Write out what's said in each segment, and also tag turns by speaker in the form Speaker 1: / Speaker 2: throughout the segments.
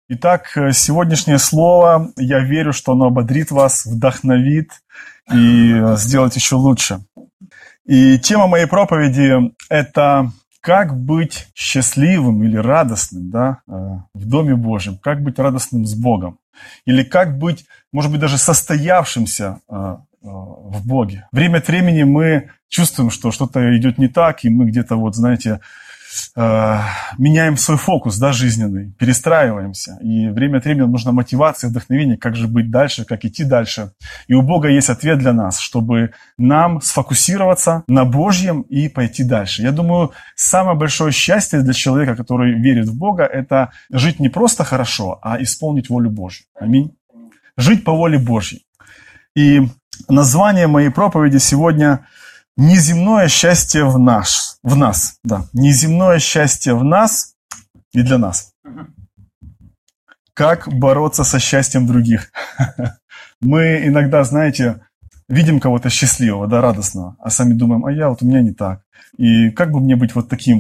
Speaker 1: Итак, сегодняшнее слово, я верю, что оно ободрит вас, вдохновит и сделает еще лучше. И тема моей проповеди – это как быть счастливым или радостным, в Доме Божьем, как быть радостным с Богом, или как быть, может быть, даже состоявшимся в Боге. Время от времени мы чувствуем, что что-то идет не так, и мы где-то, меняем свой фокус, жизненный, перестраиваемся. И время от времени нужна мотивация, вдохновение, как же быть дальше, как идти дальше. И у Бога есть ответ для нас, чтобы нам сфокусироваться на Божьем и пойти дальше. Я думаю, самое большое счастье для человека, который верит в Бога, это жить не просто хорошо, а исполнить волю Божью. Аминь. Жить по воле Божьей. И название моей проповеди сегодня «Неземное счастье в нас». Неземное счастье в нас и для нас. Как бороться со счастьем других? Мы иногда, видим кого-то счастливого, радостного, а сами думаем, у меня не так. И как бы мне быть таким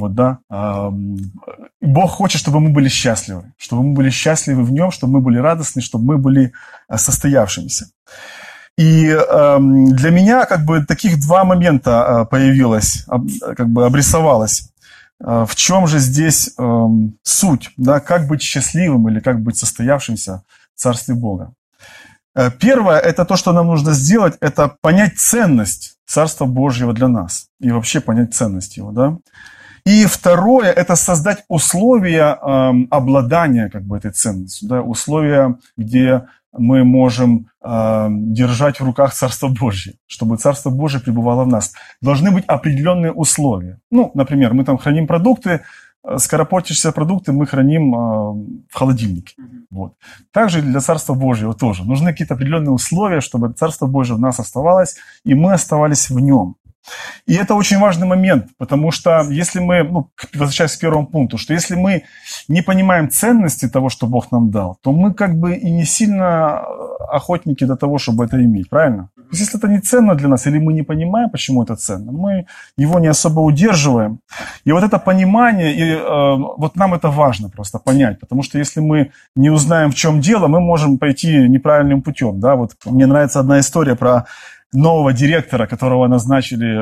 Speaker 1: Бог хочет, чтобы мы были счастливы, в Нем, чтобы мы были радостны, чтобы мы были состоявшимися. И для меня таких два момента появилось, обрисовалось. В чем же здесь суть, как быть счастливым или как быть состоявшимся в Царстве Бога. Первое, это то, что нам нужно сделать, это понять ценность Царства Божьего для нас. И вообще понять ценность его, И второе, это создать условия обладания этой ценностью, условия, где мы можем держать в руках Царство Божье, чтобы Царство Божье пребывало в нас. Должны быть определенные условия. Например, мы там храним продукты, скоропортящиеся продукты мы храним в холодильнике. Также для Царства Божьего тоже. Нужны какие-то определенные условия, чтобы Царство Божье в нас оставалось, и мы оставались в нем. И это очень важный момент, потому что если мы, возвращаясь к первому пункту, что если мы не понимаем ценности того, что Бог нам дал, то мы и не сильно охотники до того, чтобы это иметь, правильно? То есть если это не ценно для нас, или мы не понимаем, почему это ценно, мы его не особо удерживаем. И это понимание, нам это важно просто понять, потому что если мы не узнаем, в чем дело, мы можем пойти неправильным путем. Мне нравится одна история про нового директора, которого назначили,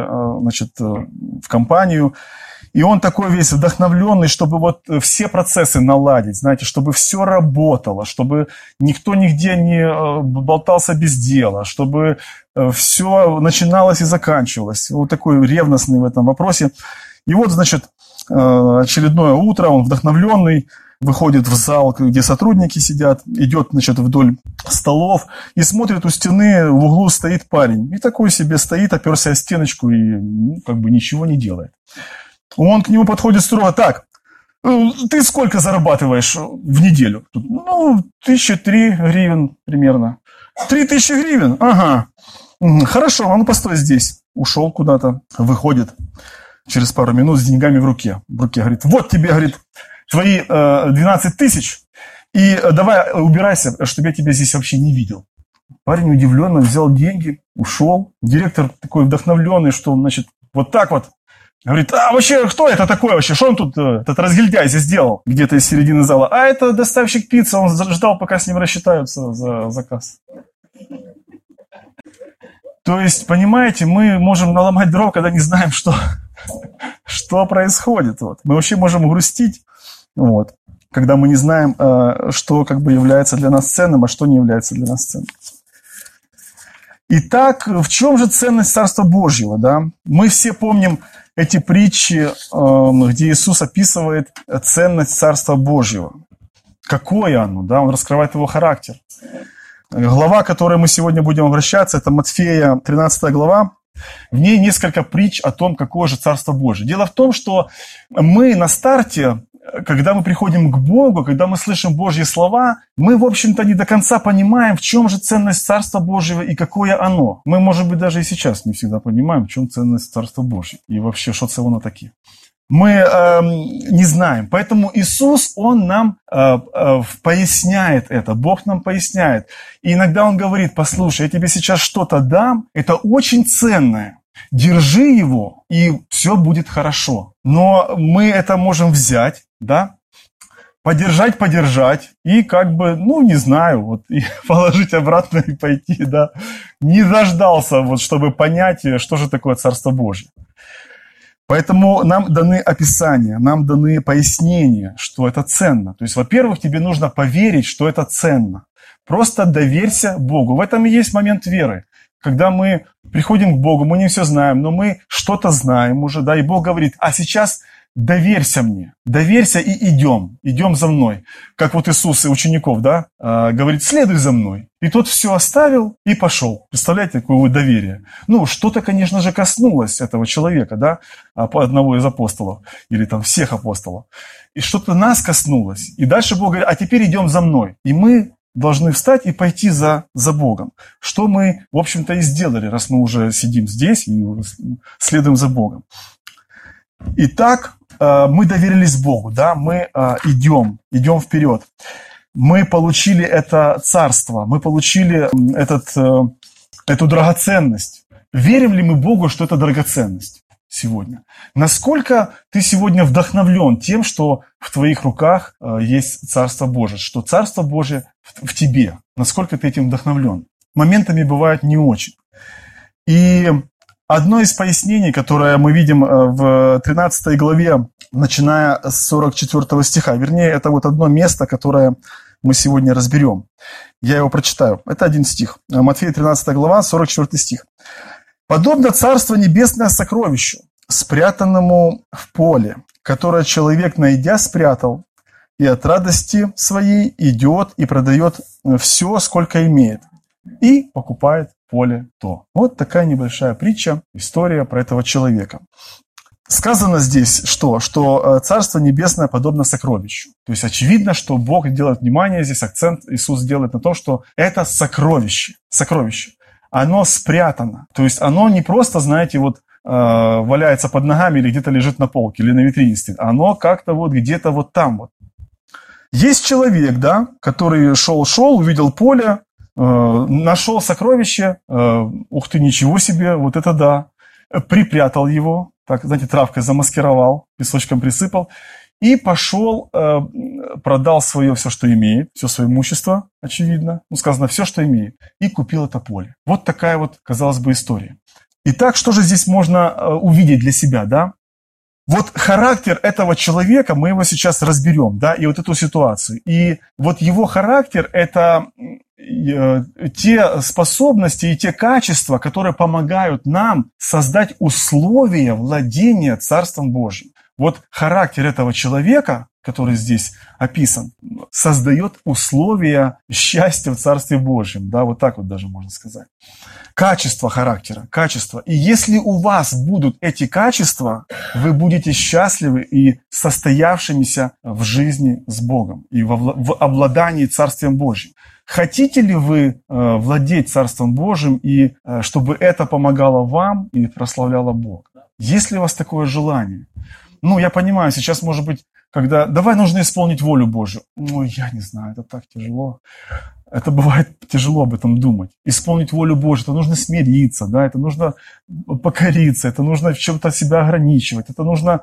Speaker 1: в компанию. И он такой весь вдохновленный, чтобы все процессы наладить, чтобы все работало, чтобы никто нигде не болтался без дела, чтобы все начиналось и заканчивалось. Такой ревностный в этом вопросе. И очередное утро, он вдохновленный, выходит в зал, где сотрудники сидят, идет, вдоль столов и смотрит, у стены в углу стоит парень. И такой себе стоит, оперся о стеночку и ничего не делает. Он к нему подходит строго: так, ты сколько зарабатываешь в неделю? 1003 гривен примерно. 3000 гривен? Ага. Хорошо, постой здесь. Ушел куда-то, выходит через пару минут с деньгами в руке. Говорит, вот тебе, говорит, твои 12 тысяч, и давай убирайся, чтобы я тебя здесь вообще не видел. Парень удивленно взял деньги, ушел. Директор такой вдохновленный, что, так. Говорит, вообще, кто это такой вообще? Что он тут, этот разгильдяй здесь сделал? Где-то из середины зала. Это доставщик пиццы, он ждал, пока с ним рассчитаются за заказ. То есть, понимаете, мы можем наломать дров, когда не знаем, что происходит. Мы вообще можем грустить, когда мы не знаем, что является для нас ценным, а что не является для нас ценным. Итак, в чем же ценность Царства Божьего? Мы все помним эти притчи, где Иисус описывает ценность Царства Божьего. Какое оно? Он раскрывает его характер. Глава, к которой мы сегодня будем обращаться, это Матфея, 13 глава. В ней несколько притч о том, какое же Царство Божие. Дело в том, что мы на старте, когда мы приходим к Богу, когда мы слышим Божьи слова, мы, в общем-то, не до конца понимаем, в чем же ценность Царства Божьего и какое оно. Мы, может быть, даже и сейчас не всегда понимаем, в чем ценность Царства Божьего и вообще, что это воно таки. Мы не знаем. Поэтому Иисус, Он нам поясняет это, Бог нам поясняет. И иногда Он говорит, послушай, я тебе сейчас что-то дам, это очень ценное. Держи его, и все будет хорошо. Но мы это можем взять, подержать, и как бы, ну, не знаю, вот, и положить обратно и пойти, да. Не дождался, вот, чтобы понять, что же такое Царство Божье. Поэтому нам даны описания, нам даны пояснения, что это ценно. То есть, во-первых, тебе нужно поверить, что это ценно. Просто доверься Богу. В этом и есть момент веры. Когда мы приходим к Богу, мы не все знаем, но мы что-то знаем уже, да, и Бог говорит, а сейчас доверься мне, доверься и идем за мной. Как вот Иисус и учеников, да, говорит, следуй за мной. И тот все оставил и пошел. Представляете, какое вот доверие? Ну, что-то, конечно же, коснулось этого человека, да, одного из апостолов, или там всех апостолов. И что-то нас коснулось. И дальше Бог говорит, а теперь идем за мной. И мы должны встать и пойти за Богом. Что мы, в общем-то, и сделали, раз мы уже сидим здесь и следуем за Богом. Итак, мы доверились Богу, да, мы идем вперед. Мы получили это царство, мы получили эту драгоценность. Верим ли мы Богу, что это драгоценность сегодня? Насколько ты сегодня вдохновлен тем, что в твоих руках есть Царство Божие, что Царство Божие в тебе? Насколько ты этим вдохновлен? Моментами бывает не очень. И одно из пояснений, которое мы видим в 13 главе, начиная с 44 стиха, вернее, это вот одно место, которое мы сегодня разберем. Я его прочитаю. Это один стих. Матфея 13 глава, 44 стих. «Подобно Царство Небесное сокровищу, спрятанному в поле, которое человек, найдя, спрятал, и от радости своей идет и продает все, сколько имеет, и покупает поле то». Вот такая небольшая притча, история про этого человека. Сказано здесь что? Что Царство Небесное подобно сокровищу. То есть очевидно, что Бог делает внимание, здесь акцент Иисус делает на том, что это сокровище. Сокровище. Оно спрятано. То есть оно не просто, знаете, вот валяется под ногами или где-то лежит на полке, или на витрине стоит. Оно как-то вот где-то вот там вот. Есть человек, да, который шел, увидел поле, нашел сокровище, ух ты, ничего себе, вот это да, припрятал его, так, знаете, травкой замаскировал, песочком присыпал, и пошел, продал свое все, что имеет, все свое имущество, очевидно, ну, сказано, все, что имеет, и купил это поле. Вот такая вот, казалось бы, история. Итак, что же здесь можно увидеть для себя, да? Вот характер этого человека, мы его сейчас разберем, да, и вот эту ситуацию. И вот его характер – это те способности и те качества, которые помогают нам создать условия владения Царством Божьим. Вот характер этого человека, который здесь описан, создает условия счастья в Царстве Божьем. Да, вот так вот даже можно сказать. Качество характера, качество. И если у вас будут эти качества, вы будете счастливы и состоявшимися в жизни с Богом и в обладании Царствием Божьим. Хотите ли вы владеть Царством Божьим и чтобы это помогало вам и прославляло Бога? Есть ли у вас такое желание? Ну, я понимаю, сейчас, может быть, когда давай нужно исполнить волю Божью. Ой, я не знаю, это так тяжело. Это бывает тяжело об этом думать. Исполнить волю Божью, это нужно смириться, да, это нужно покориться, это нужно в чем-то себя ограничивать, это нужно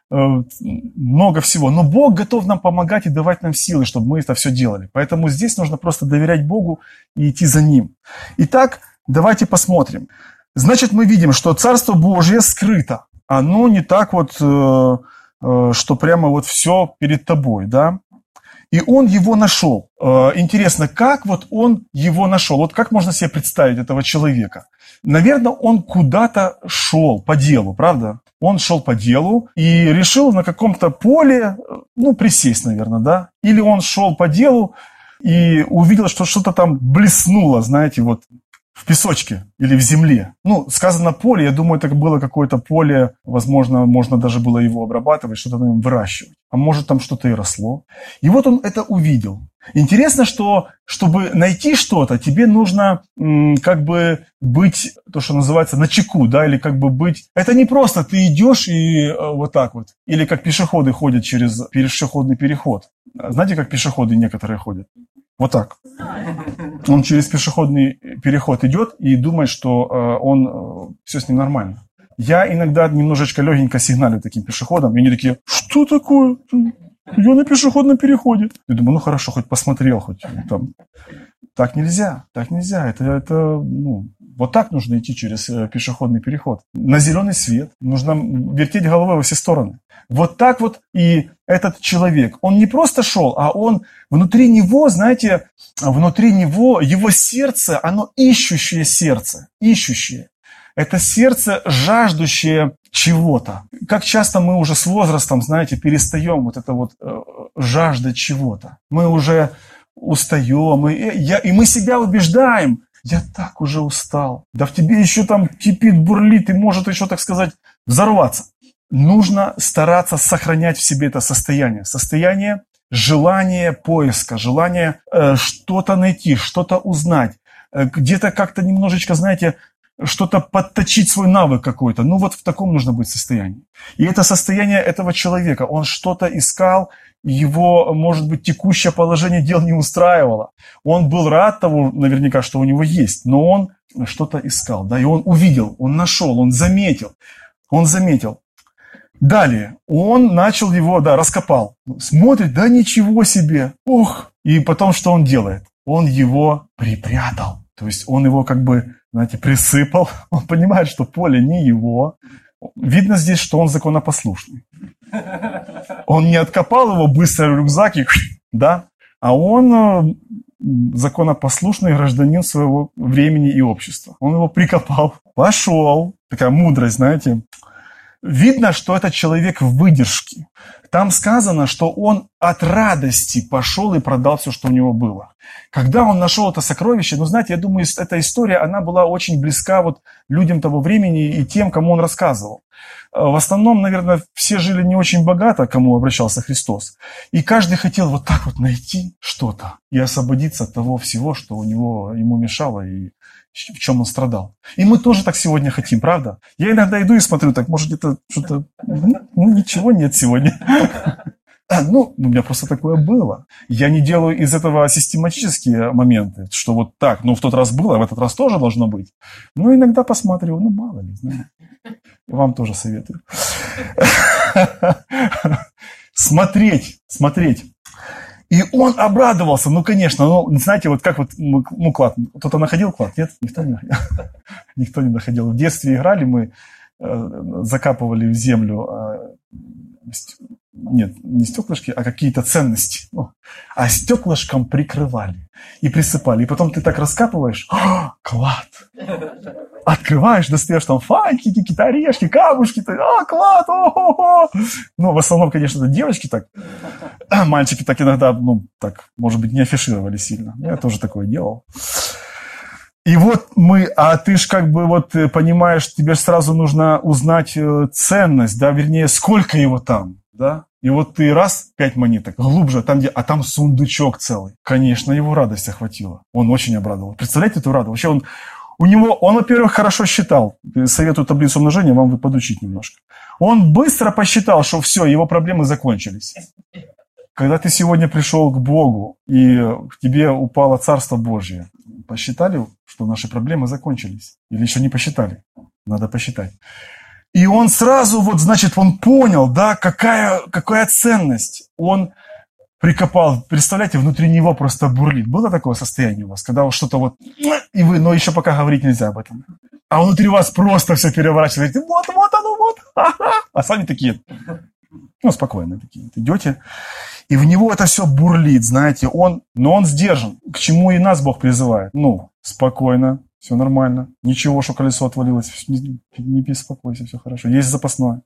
Speaker 1: много всего. Но Бог готов нам помогать и давать нам силы, чтобы мы это все делали. Поэтому здесь нужно просто доверять Богу и идти за Ним. Итак, давайте посмотрим. Значит, мы видим, что Царство Божье скрыто. Оно не так вот, что прямо вот все перед тобой, да. И он его нашел. Интересно, как вот он его нашел? Вот как можно себе представить этого человека? Наверное, он куда-то шел по делу, правда? Он шел по делу и решил на каком-то поле, ну, присесть, наверное, да? Или он шел по делу и увидел, что что-то там блеснуло, знаете, вот в песочке или в земле. Ну, сказано поле, я думаю, это было какое-то поле, возможно, можно даже было его обрабатывать, что-то на нем выращивать. А может, там что-то и росло. И вот он это увидел. Интересно, что, чтобы найти что-то, тебе нужно как бы быть, то, что называется, начеку, да, или как бы быть... Это не просто ты идешь и вот так вот. Или как пешеходы ходят через пешеходный переход. Знаете, как пешеходы некоторые ходят? Вот так. Он через пешеходный переход идет и думает, что все с ним нормально. Я иногда немножечко легенько сигналю таким пешеходам, и они такие, что такое? Я на пешеходном переходе. Я думаю, ну хорошо, хоть посмотрел, хоть там. Так нельзя. Вот так нужно идти через пешеходный переход. На зеленый свет. Нужно вертеть головой во все стороны. Вот так вот и этот человек. Он не просто шел, а он внутри него, знаете, его сердце, оно ищущее сердце. Ищущее. Это сердце, жаждущее чего-то. Как часто мы уже с возрастом, знаете, перестаем вот это вот жаждать чего-то. Мы уже устаем, и мы себя убеждаем. Я так уже устал. Да в тебе еще там кипит, бурлит, и может еще, так сказать, взорваться. Нужно стараться сохранять в себе это состояние. Состояние желания поиска, желания что-то найти, что-то узнать. Где-то как-то немножечко, знаете, что-то подточить свой навык какой-то. Ну вот в таком нужно быть состоянии. И это состояние этого человека. Он что-то искал, его, может быть, текущее положение дел не устраивало. Он был рад того, наверняка, что у него есть, но он что-то искал, да, и он увидел, он нашел, он заметил. Далее, он начал его, да, раскопал. Смотрит, да ничего себе, ох. И потом что он делает? Он его припрятал. То есть он его как бы, знаете, присыпал. Он понимает, что поле не его. Видно здесь, что он законопослушный. Он не откопал его быстро в рюкзак, да, а он законопослушный гражданин своего времени и общества. Он его прикопал, пошел. Такая мудрость, знаете. Видно, что этот человек в выдержке. Там сказано, что он от радости пошел и продал все, что у него было. Когда он нашел это сокровище, ну, знаете, я думаю, эта история, она была очень близка вот людям того времени и тем, кому он рассказывал. В основном, наверное, все жили не очень богато, к кому обращался Христос. И каждый хотел вот так вот найти что-то и освободиться от того всего, что ему мешало и в чем он страдал. И мы тоже так сегодня хотим, правда? Я иногда иду и смотрю, так, может, это что-то... Ну, ничего нет сегодня. Ну, у меня просто такое было. Я не делаю из этого систематические моменты, что вот так, ну, в тот раз было, в этот раз тоже должно быть. Но иногда посматриваю, ну, мало ли, знаете. Вам тоже советую. Смотреть. И он обрадовался, ну, конечно, ну, знаете, вот как вот, ну, клад, кто-то находил клад? Нет, никто не находил. Никто не находил. В детстве играли, мы закапывали в землю, нет, не стеклышки, а какие-то ценности. А стеклышком прикрывали и присыпали. И потом ты так раскапываешь, клад. Открываешь, достаешь там фантики, какие-то орешки, камушки, клад, о-хо-хо. Ну, в основном, конечно, это девочки так, мальчики так иногда, ну, так, может быть, не афишировали сильно. Я тоже такое делал. И вот а ты ж как бы вот понимаешь, тебе сразу нужно узнать ценность, да, вернее, сколько его там, да. И вот ты раз, 5 монеток, глубже, а там сундучок целый. Конечно, его радость охватила. Он очень обрадовал. Представляете эту радость? Вообще он, во-первых, хорошо считал. Советую таблицу умножения вам подучить немножко. Он быстро посчитал, что все, его проблемы закончились. Когда ты сегодня пришел к Богу, и к тебе упало Царство Божье, посчитали, что наши проблемы закончились? Или еще не посчитали? Надо посчитать. И он сразу, вот, значит, он понял, да, какая ценность. Он прикопал, представляете, внутри него просто бурлит. Было такое состояние у вас, когда вот что-то вот, и вы, но еще пока говорить нельзя об этом. А внутри вас просто все переворачиваете, вот оно, вот, а сами такие, ну, спокойно такие, идете. И в него это все бурлит, знаете, но он сдержан. К чему и нас Бог призывает. Ну, спокойно, все нормально. Ничего, что колесо отвалилось. Не беспокойся, все хорошо. Есть запасное.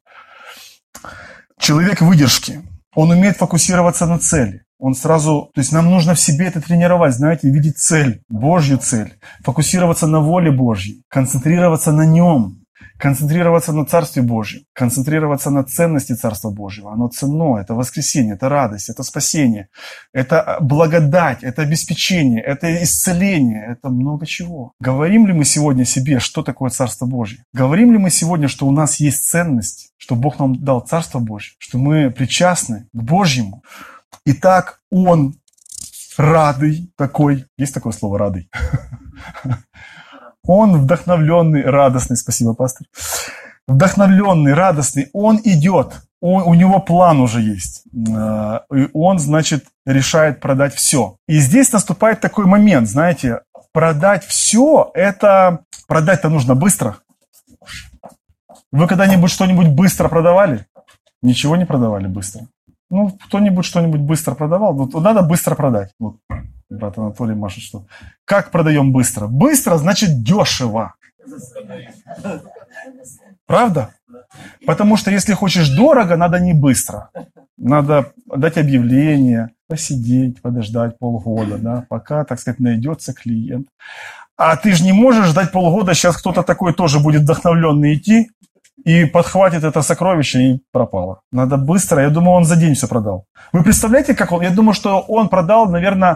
Speaker 1: Человек выдержки. Он умеет фокусироваться на цели. Он сразу, то есть нам нужно в себе это тренировать, знаете, видеть цель, Божью цель. Фокусироваться на воле Божьей. Концентрироваться на нем. Концентрироваться на Царстве Божьем, концентрироваться на ценности Царства Божьего. Оно ценно, это воскресение, это радость, это спасение, это благодать, это обеспечение, это исцеление, это много чего. Говорим ли мы сегодня себе, что такое Царство Божье? Говорим ли мы сегодня, что у нас есть ценность, что Бог нам дал Царство Божье, что мы причастны к Божьему? Итак, он радый такой, есть такое слово радый? Он вдохновленный, радостный, спасибо, пастор. вдохновленный, радостный, он идет. У него план уже есть. И он, значит, решает продать все. И здесь наступает такой момент, знаете, продать все, это продать-то нужно быстро. Вы когда-нибудь что-нибудь быстро продавали? Ничего не продавали быстро. Ну, кто-нибудь что-нибудь быстро продавал? Вот надо быстро продать. Вот брат Анатолий машет, что. Как продаем быстро? Быстро значит дешево. Правда? Потому что если хочешь дорого, надо не быстро. Надо дать объявление, посидеть, подождать полгода, да, пока, так сказать, найдется клиент. А ты же не можешь ждать полгода, сейчас кто-то такой тоже будет вдохновленный идти и подхватит это сокровище и пропало. Надо быстро, я думаю, он за день все продал. Вы представляете, как он, я думаю, что он продал, наверное,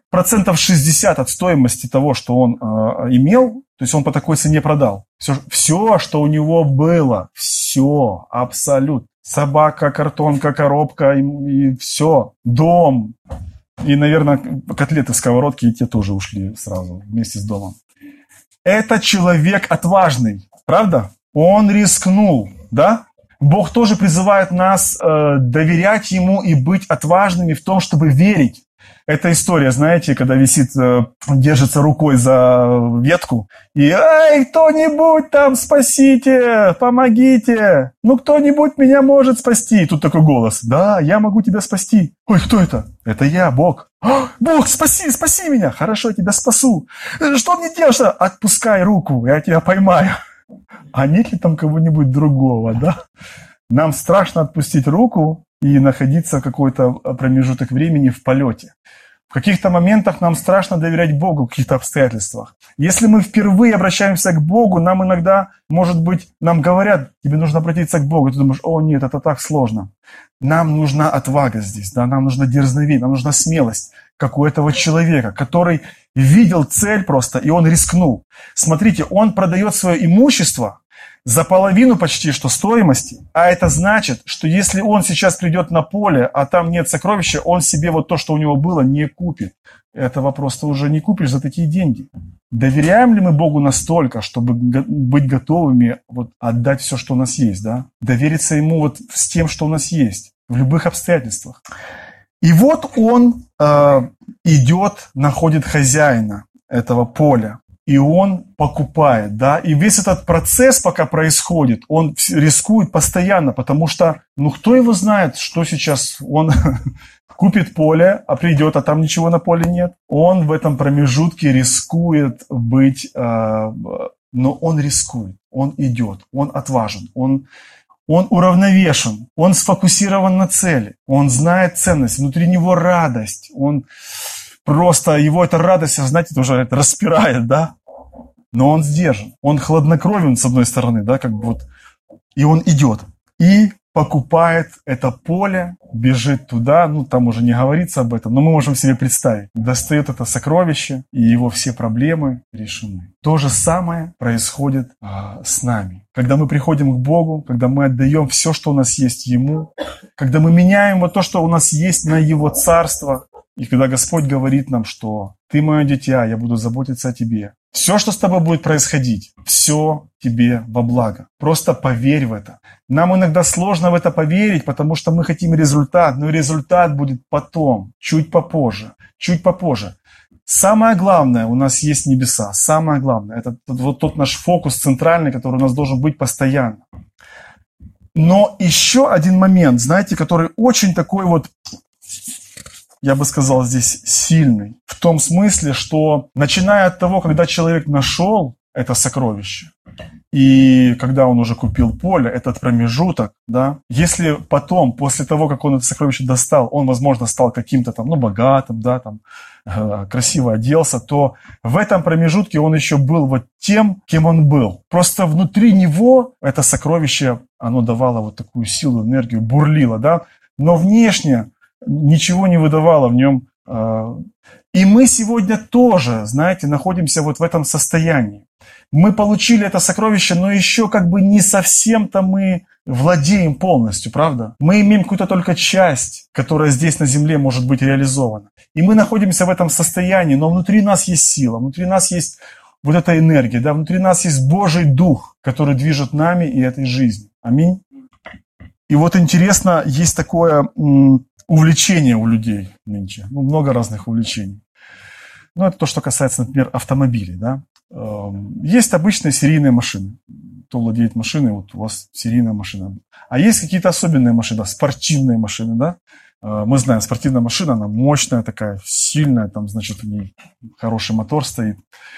Speaker 1: 60% от стоимости того, что он имел, то есть он по такой цене продал. Все, что у него было, все, абсолютно. Собака, картонка, коробка и все, дом. И, наверное, котлеты в сковородке, и те тоже ушли сразу вместе с домом. Это человек отважный, правда? Он рискнул, да? Бог тоже призывает нас доверять Ему и быть отважными в том, чтобы верить. Эта история, знаете, когда висит, держится рукой за ветку, и «Эй, кто-нибудь там, спасите, помогите! Ну, кто-нибудь меня может спасти!» И тут такой голос: «Да, я могу тебя спасти!» «Ой, кто это?» «Это я, Бог!» «Бог, спаси, спаси меня!» «Хорошо, я тебя спасу!» «Что мне делать?» «Отпускай руку, я тебя поймаю!» А нет ли там кого-нибудь другого, да? Нам страшно отпустить руку и находиться в какой-то промежуток времени в полете. В каких-то моментах нам страшно доверять Богу, в каких-то обстоятельствах. Если мы впервые обращаемся к Богу, нам иногда, может быть, нам говорят: тебе нужно обратиться к Богу. И ты думаешь: о нет, это так сложно. Нам нужна отвага здесь, да? Нам нужно дерзновение, нам нужна смелость, как у этого человека, который видел цель просто, и он рискнул. Смотрите, он продает свое имущество за половину почти что стоимости, а это значит, что если он сейчас придет на поле, а там нет сокровища, он себе вот то, что у него было, не купит. Этого просто уже не купишь за такие деньги. Доверяем ли мы Богу настолько, чтобы быть готовыми вот отдать все, что у нас есть, да? Довериться Ему вот с тем, что у нас есть, в любых обстоятельствах. И вот он идет, находит хозяина этого поля. И он покупает, да, и весь этот процесс пока происходит, он рискует постоянно, потому что, ну, кто его знает, что сейчас он купит поле, а придет, а там ничего на поле нет. Он в этом промежутке рискует быть, но он рискует, он идет, он отважен, он уравновешен, он сфокусирован на цели, он знает ценность, внутри него радость, он просто, его эта радость, знаете, тоже распирает, да? Но он сдержан, он хладнокровен, с одной стороны, да, как бы вот, и он идет, и покупает это поле, бежит туда, ну, там уже не говорится об этом, но мы можем себе представить, достает это сокровище, и его все проблемы решены. То же самое происходит с нами. Когда мы приходим к Богу, когда мы отдаем все, что у нас есть Ему, когда мы меняем вот то, что у нас есть, на Его Царство, и когда Господь говорит нам, что «Ты мое дитя, я буду заботиться о тебе». Все, что с тобой будет происходить, все тебе во благо. Просто поверь в это. Нам иногда сложно в это поверить, потому что мы хотим результат, но результат будет потом, чуть попозже, чуть попозже. Самое главное, у нас есть небеса. Самое главное, это вот тот наш фокус центральный, который у нас должен быть постоянно. Но еще один момент, знаете, который очень такой вот, я бы сказал, здесь сильный. В том смысле, что начиная от того, когда человек нашел это сокровище, и когда он уже купил поле, этот промежуток, да, если потом, после того, как он это сокровище достал, он, возможно, стал каким-то там, ну, богатым, да, там, красиво оделся, то в этом промежутке он еще был вот тем, кем он был. Просто внутри него это сокровище, оно давало вот такую силу, энергию, бурлило, да, но внешне ничего не выдавало в нем. И мы сегодня тоже, знаете, находимся вот в этом состоянии. Мы получили это сокровище, но еще как бы не совсем-то мы владеем полностью, правда? Мы имеем какую-то только часть, которая здесь на земле может быть реализована. И мы находимся в этом состоянии, но внутри нас есть сила, внутри нас есть вот эта энергия, да, внутри нас есть Божий Дух, который движет нами и этой жизнью. Аминь. И вот интересно, есть такое увлечение у людей нынче, много разных увлечений. Это то, что касается, например, автомобилей, да. Есть обычные серийные машины. Кто владеет машиной, вот у вас серийная машина. А есть какие-то особенные машины, спортивные машины, да. Мы знаем, спортивная машина, она мощная такая, сильная, там, значит, в ней хороший мотор стоит.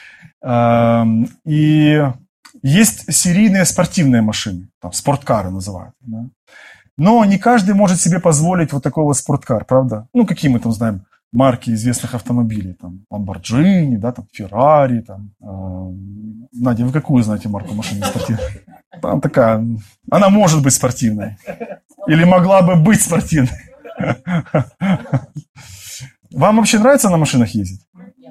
Speaker 1: И есть серийные спортивные машины, там, спорткары называют, да? Но не каждый может себе позволить вот такой вот спорткар, правда? Какие мы там знаем марки известных автомобилей, там, Lamborghini, да, там, Ferrari, там, Надя, вы какую знаете марку машины спортивной? Там такая, она может быть спортивной, или могла бы быть спортивной. Вам вообще нравится на машинах ездить?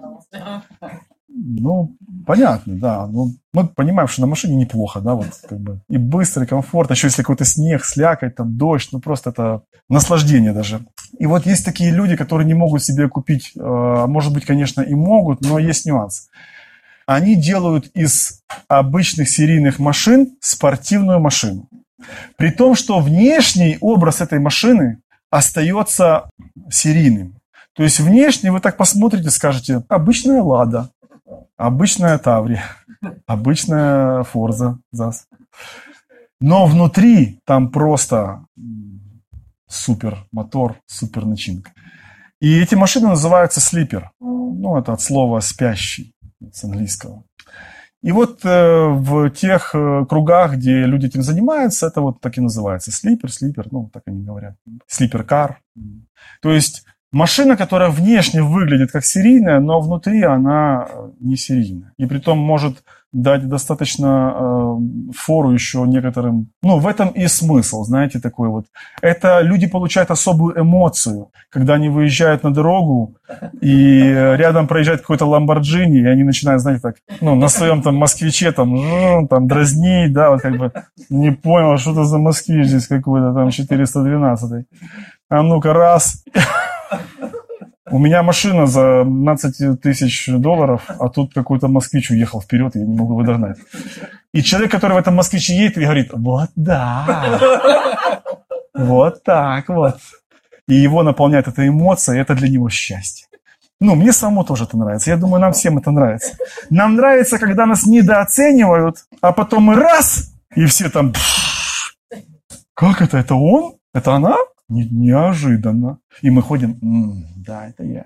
Speaker 1: Понятно, да. Мы понимаем, что на машине неплохо, да, вот как бы и быстро, и комфортно. Еще если какой-то снег, слякоть, там, дождь, просто это наслаждение даже. И вот есть такие люди, которые не могут себе купить, может быть, конечно, и могут, но есть нюанс. Они делают из обычных серийных машин спортивную машину. При том, что внешний образ этой машины остается серийным. То есть внешне вы так посмотрите, скажете, обычная Лада, обычная Таврия, обычная Форза, ЗАЗ. Но внутри там просто супер мотор, супер начинка. И эти машины называются слипер. Это от слова спящий, с английского. И вот в тех кругах, где люди этим занимаются, это вот так и называется. Слипер, так они говорят. Слипер-кар. То есть машина, которая внешне выглядит как серийная, но внутри она не серийная. И притом может дать достаточно фору еще некоторым. В этом и смысл, знаете, такой вот. Это люди получают особую эмоцию, когда они выезжают на дорогу, и рядом проезжает какой-то Lamborghini, и они начинают, знаете, так, на своем там москвиче там дразнить, да, вот как бы не понял, что это за москвич здесь какой-то там 412. А ну-ка, раз. У меня машина за 15 тысяч долларов, а тут какой-то москвич уехал вперед, и я не могу его догнать. И человек, который в этом москвиче едет, и говорит, вот да, вот так вот. И его наполняет эта эмоция, и это для него счастье. Мне самому тоже это нравится. Я думаю, нам всем это нравится. Нам нравится, когда нас недооценивают, а потом мы раз, и все там, как это? Это он? Это она? Неожиданно. И мы ходим, да, это я.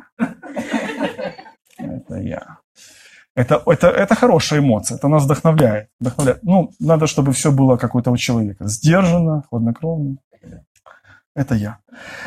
Speaker 1: Это я. Это хорошая эмоция, это нас вдохновляет. Надо, чтобы все было как у этого человека. Сдержанно, хладнокровно. Это я.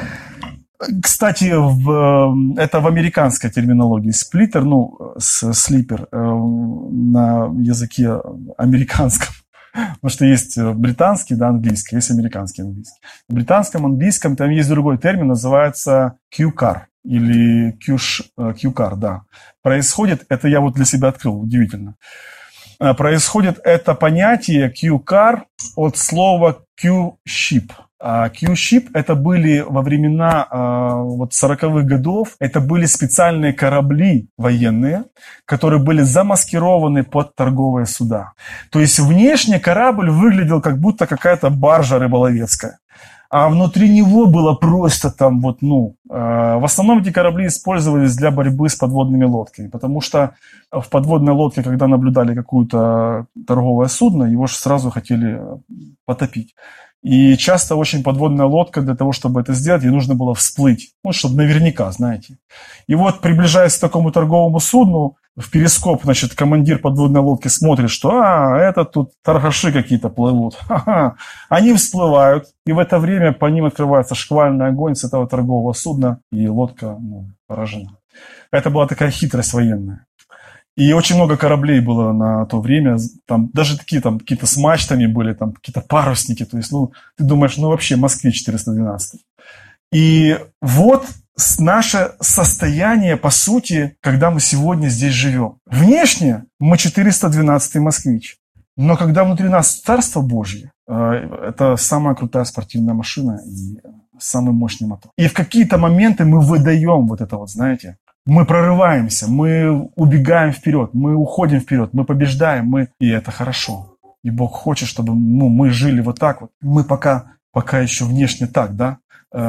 Speaker 1: Кстати, это в американской терминологии. Сплиттер, слипер на языке американском. Потому что есть британский, да, английский, есть американский английский. В британском английском там есть другой термин, называется Q-car или Q-car, да. Происходит, это я вот для себя открыл, удивительно. Происходит это понятие Q-car от слова Q-ship. Q-ship это были во времена 40-х годов, это были специальные корабли военные, которые были замаскированы под торговые суда. То есть внешне корабль выглядел как будто какая-то баржа рыболовецкая. А внутри него было просто там в основном эти корабли использовались для борьбы с подводными лодками, потому что в подводной лодке, когда наблюдали какое-то торговое судно, его же сразу хотели потопить. И часто очень подводная лодка, для того, чтобы это сделать, ей нужно было всплыть, чтобы наверняка, знаете. И вот, приближаясь к такому торговому судну, в перископ, командир подводной лодки смотрит, что это тут торгаши какие-то плывут. Ха-ха. Они всплывают, и в это время по ним открывается шквальный огонь с этого торгового судна, и лодка поражена. Это была такая хитрость военная. И очень много кораблей было на то время, там даже такие там какие-то с мачтами были, там какие-то парусники, то есть, ты думаешь, вообще Москвич 412. И вот наше состояние, по сути, когда мы сегодня здесь живем. Внешне мы 412 Москвич, но когда внутри нас Царство Божье, это самая крутая спортивная машина и самый мощный мотор. И в какие-то моменты мы выдаем вот это вот, знаете, Мы прорываемся, мы убегаем вперед, мы уходим вперед, мы побеждаем, и это хорошо. И Бог хочет, чтобы мы жили вот так вот. Мы пока еще внешне так, да?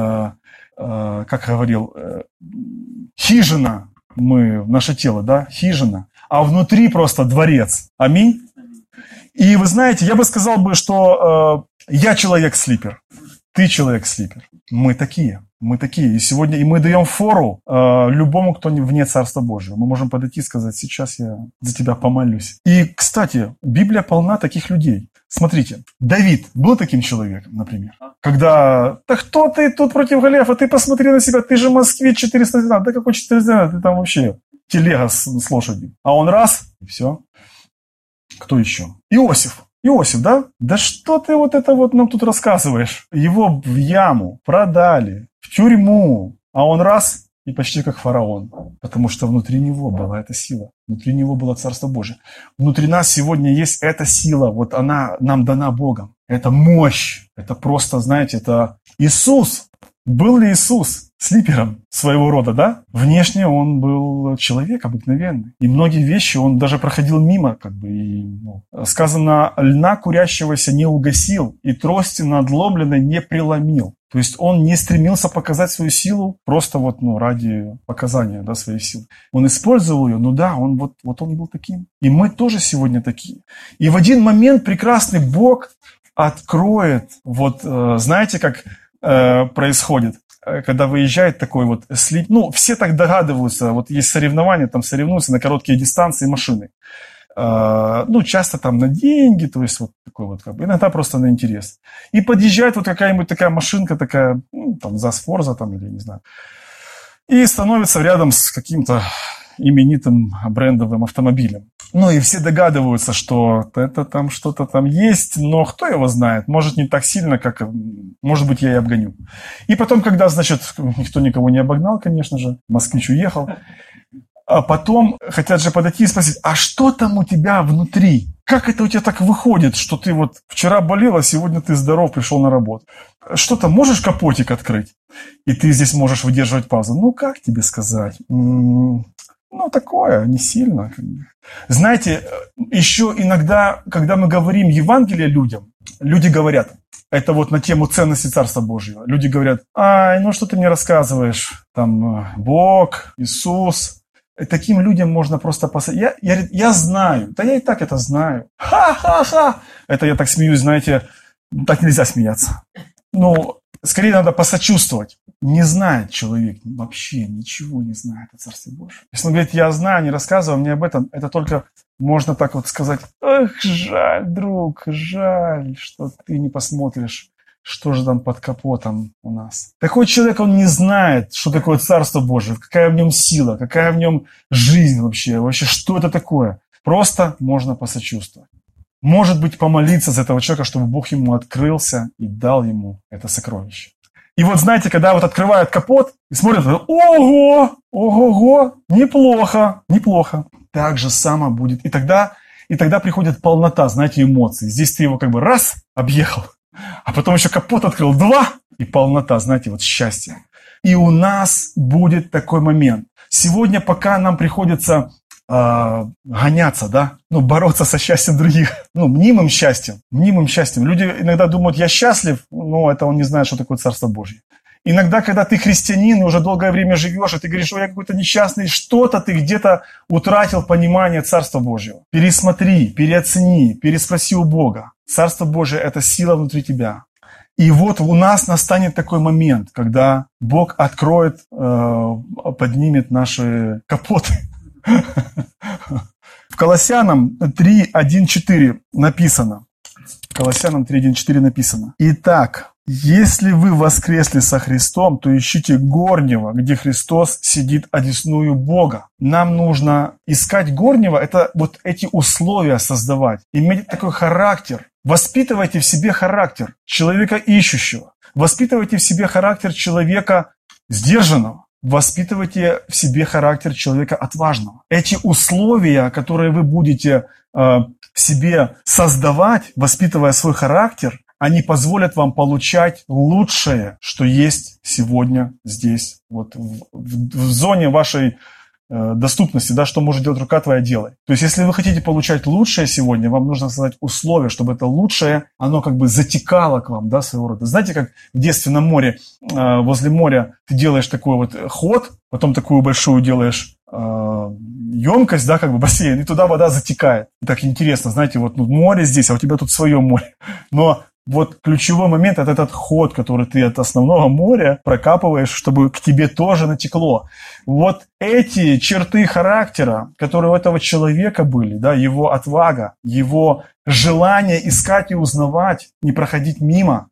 Speaker 1: Как говорил, хижина, наше тело, да, хижина, а внутри просто дворец. Аминь. И вы знаете, я бы сказал, что я человек-слипер, ты человек-слипер. Мы такие. И сегодня мы даем фору любому, кто вне Царства Божьего. Мы можем подойти и сказать: сейчас я за тебя помолюсь. И, кстати, Библия полна таких людей. Смотрите, Давид был таким человеком, например. Когда: да кто ты тут против Голиафа, ты посмотри на себя, ты же москвич 412, да какой 412, ты там вообще телега с лошадью. А он раз, и все. Кто еще? Иосиф, да? Да что ты вот это вот нам тут рассказываешь? Его в яму продали, в тюрьму, а он раз и почти как фараон. Потому что внутри него была эта сила, внутри него было Царство Божие. Внутри нас сегодня есть эта сила, вот она нам дана Богом. Это мощь, это просто, знаете, это Иисус. Был ли Иисус слипером своего рода, да? Внешне он был человек обыкновенный. И многие вещи он даже проходил мимо, Сказано: льна курящегося не угасил, и трости надломленной не преломил. То есть он не стремился показать свою силу просто ради показания, да, своей силы. Он использовал ее, он был таким. И мы тоже сегодня такие. И в один момент прекрасный Бог откроет, знаете, как происходит, когда выезжает такой слип. Все так догадываются, есть соревнования, там соревнуются на короткие дистанции машины. Часто там на деньги, то есть такой иногда просто на интерес. И подъезжает какая-нибудь такая машинка, такая, ЗАЗ Форза там, или не знаю, и становится рядом с каким-то именитым брендовым автомобилем. И все догадываются, что это там что-то там есть, но кто его знает, может не так сильно, как, может быть, я и обгоню. И потом, когда, никто никого не обогнал, конечно же, москвич уехал, а потом хотят же подойти и спросить: а что там у тебя внутри? Как это у тебя так выходит, что ты вчера болел, а сегодня ты здоров, пришел на работу? Что-то можешь капотик открыть? И ты здесь можешь выдерживать паузу. Как тебе сказать? Такое, не сильно. Знаете, еще иногда, когда мы говорим Евангелие людям, люди говорят, это на тему ценности Царства Божьего. Люди говорят: что ты мне рассказываешь? Там Бог, Иисус. И таким людям можно просто посмотреть. Я знаю, да я и так это знаю. Ха-ха-ха! Это я так смеюсь, знаете, так нельзя смеяться. Скорее надо посочувствовать. Не знает человек, вообще ничего не знает о Царстве Божьем. Если он говорит: я знаю, не рассказывай мне об этом, это только можно так сказать: эх, жаль, друг, жаль, что ты не посмотришь, что же там под капотом у нас. Такой человек, он не знает, что такое Царство Божие, какая в нем сила, какая в нем жизнь вообще, что это такое. Просто можно посочувствовать. Может быть, помолиться за этого человека, чтобы Бог ему открылся и дал ему это сокровище. И знаете, когда открывают капот и смотрят: ого, неплохо. Так же само будет. И тогда приходит полнота, знаете, эмоций. Здесь ты его раз объехал, а потом еще капот открыл, два, и полнота, знаете, счастье. И у нас будет такой момент. Сегодня, пока нам приходится гоняться, да, бороться со счастьем других, мнимым счастьем. Люди иногда думают: я счастлив, но это он не знает, что такое Царство Божье. Иногда, когда ты христианин и уже долгое время живешь, и ты говоришь: я какой-то несчастный, что-то ты где-то утратил понимание Царства Божьего. Пересмотри, переоцени, переспроси у Бога. Царство Божие – это сила внутри тебя. И у нас настанет такой момент, когда Бог откроет, поднимет наши капоты. В Колоссянам 3:1-4 написано. Итак, если вы воскресли со Христом, то ищите горнего, где Христос сидит одесную Бога. Нам нужно искать горнего, это эти условия создавать, иметь такой характер. Воспитывайте в себе характер человека ищущего. Воспитывайте в себе характер человека сдержанного. Воспитывайте в себе характер человека отважного. Эти условия, которые вы будете в себе создавать, воспитывая свой характер, они позволят вам получать лучшее, что есть сегодня здесь, в зоне вашей доступности, да, что может делать рука твоя, делай. То есть, если вы хотите получать лучшее сегодня, вам нужно создать условия, чтобы это лучшее, оно как бы затекало к вам, да, своего рода. Знаете, как в детстве на море, возле моря ты делаешь такой вот ход, потом такую большую делаешь емкость, да, как бы бассейн, и туда вода затекает. И так интересно, знаете, вот море здесь, а у тебя тут свое море. Но вот ключевой момент – это этот ход, который ты от основного моря прокапываешь, чтобы к тебе тоже натекло. Вот эти черты характера, которые у этого человека были, да, его отвага, его желание искать и узнавать, не проходить мимо,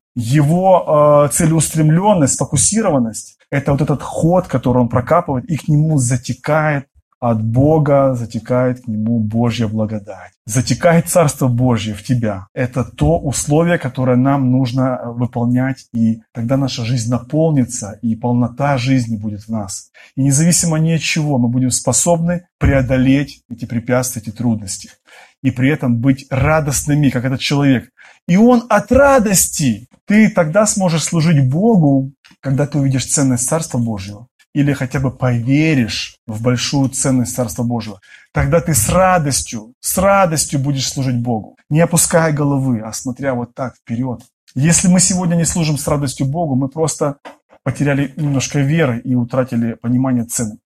Speaker 1: его целеустремленность, сфокусированность – это вот этот ход, который он прокапывает, и к нему затекает от Бога, затекает к нему Божья благодать. Затекает Царство Божье в тебя. Это то условие, которое нам нужно выполнять, и тогда наша жизнь наполнится, и полнота жизни будет в нас. И независимо ни от чего, мы будем способны преодолеть эти препятствия, эти трудности. И при этом быть радостными, как этот человек. И он от радости, ты тогда сможешь служить Богу, когда ты увидишь ценность Царства Божьего. Или хотя бы поверишь в большую ценность Царства Божьего, тогда ты с радостью будешь служить Богу, не опуская головы, а смотря вот так вперед. Если мы сегодня не служим с радостью Богу, мы просто потеряли немножко веры и утратили понимание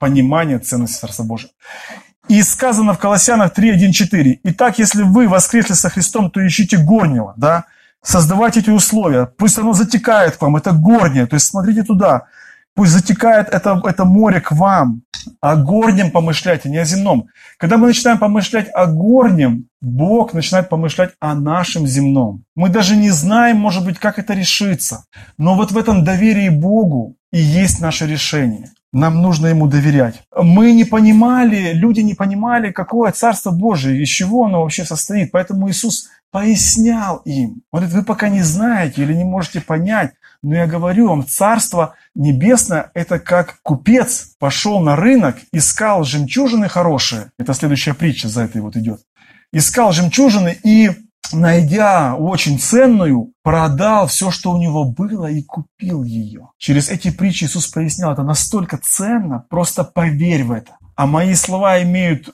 Speaker 1: ценности Царства Божьего. И сказано в Колоссянах 3:1-4. Итак, если вы воскресли со Христом, то ищите горнего, да? Создавайте эти условия, пусть оно затекает к вам, это горнее, то есть смотрите туда. Пусть затекает это море к вам. О горнем помышляйте, не о земном. Когда мы начинаем помышлять о горнем, Бог начинает помышлять о нашем земном. Мы даже не знаем, может быть, как это решится. Но вот в этом доверии Богу и есть наше решение. Нам нужно Ему доверять. Мы не понимали, люди не понимали, какое Царство Божие, из чего оно вообще состоит. Поэтому Иисус пояснял им. Он говорит, вы пока не знаете или не можете понять, но я говорю вам, Царство Небесное – это как купец пошел на рынок, искал жемчужины хорошие. Это следующая притча за этой вот идет. Искал жемчужины и, найдя очень ценную, продал все, что у него было, и купил ее. Через эти притчи Иисус пояснял, это настолько ценно, просто поверь в это. А мои слова имеют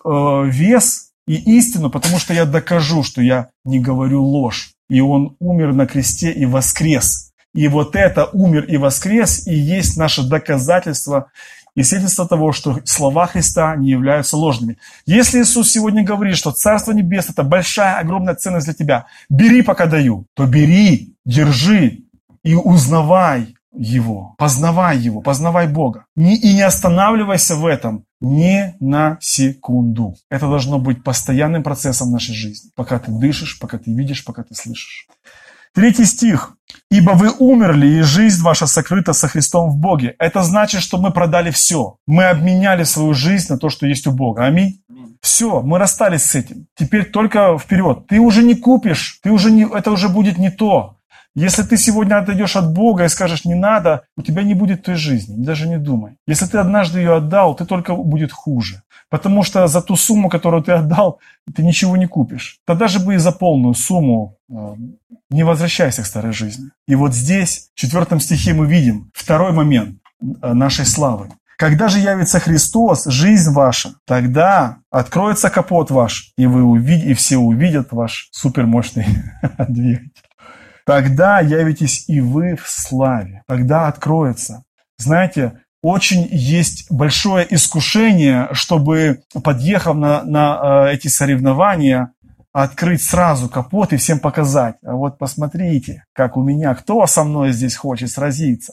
Speaker 1: вес и истину, потому что я докажу, что я не говорю ложь. И Он умер на кресте и воскрес. И вот это умер и воскрес, и есть наше доказательство и свидетельство того, что слова Христа не являются ложными. Если Иисус сегодня говорит, что Царство Небесное – это большая, огромная ценность для тебя, бери, пока даю, то бери, держи и узнавай Его, познавай Бога. И не останавливайся в этом ни на секунду. Это должно быть постоянным процессом нашей жизни, пока ты дышишь, пока ты видишь, пока ты слышишь. 3 стих. «Ибо вы умерли, и жизнь ваша сокрыта со Христом в Боге». Это значит, что мы продали все. Мы обменяли свою жизнь на то, что есть у Бога. Аминь. Все, мы расстались с этим. Теперь только вперед. Ты уже не купишь, это уже будет не то. Если ты сегодня отойдешь от Бога и скажешь «не надо», у тебя не будет той жизни, даже не думай. Если ты однажды ее отдал, ты только будет хуже. Потому что за ту сумму, которую ты отдал, ты ничего не купишь. Тогда же бы и за полную сумму не возвращайся к старой жизни. И вот здесь, в 4 стихе мы видим второй момент нашей славы. «Когда же явится Христос, жизнь ваша, тогда откроется капот ваш, и все увидят ваш супермощный двигатель. Тогда явитесь и вы в славе». Тогда откроется. Знаете, очень есть большое искушение, чтобы, подъехав на эти соревнования, открыть сразу капот и всем показать. А вот посмотрите, как у меня, кто со мной здесь хочет сразиться.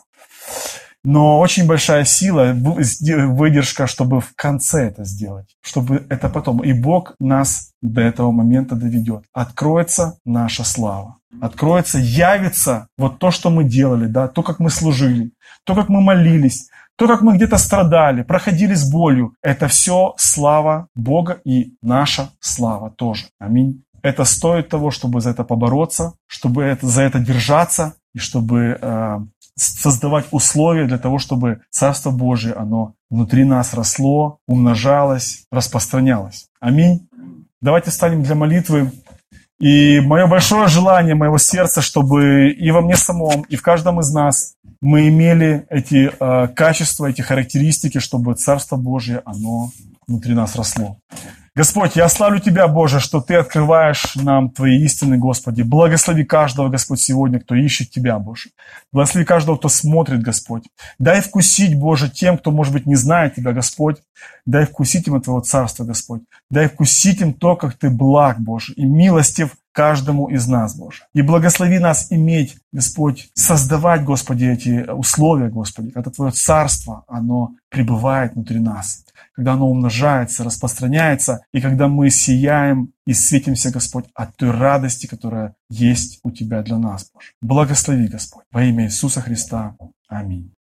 Speaker 1: Но очень большая сила, выдержка, чтобы в конце это сделать. Чтобы это потом. И Бог нас до этого момента доведет. Откроется наша слава. Откроется, явится вот то, что мы делали, да, то, как мы служили, то, как мы молились, то, как мы где-то страдали, проходили с болью. Это все слава Бога и наша слава тоже. Аминь. Это стоит того, чтобы за это побороться, чтобы за это держаться и чтобы создавать условия для того, чтобы Царство Божие, оно внутри нас росло, умножалось, распространялось. Аминь. Давайте встанем для молитвы. И мое большое желание моего сердца, чтобы и во мне самом, и в каждом из нас мы имели эти качества, эти характеристики, чтобы Царство Божие, оно внутри нас росло. Господь, я славлю Тебя, Боже, что Ты открываешь нам Твои истины, Господи. Благослови каждого, Господь, сегодня, кто ищет Тебя, Боже. Благослови каждого, кто смотрит, Господь. Дай вкусить, Боже, тем, кто, может быть, не знает Тебя, Господь. Дай вкусить им Твоего Царства, Господь. Дай вкусить им то, как Ты благ, Боже, и милостив каждому из нас, Боже. И благослови нас иметь, Господь, создавать, Господи, эти условия, Господи, когда Твое Царство, оно пребывает внутри нас, когда оно умножается, распространяется, и когда мы сияем и светимся, Господь, от той радости, которая есть у Тебя для нас, Боже. Благослови, Господь, во имя Иисуса Христа. Аминь.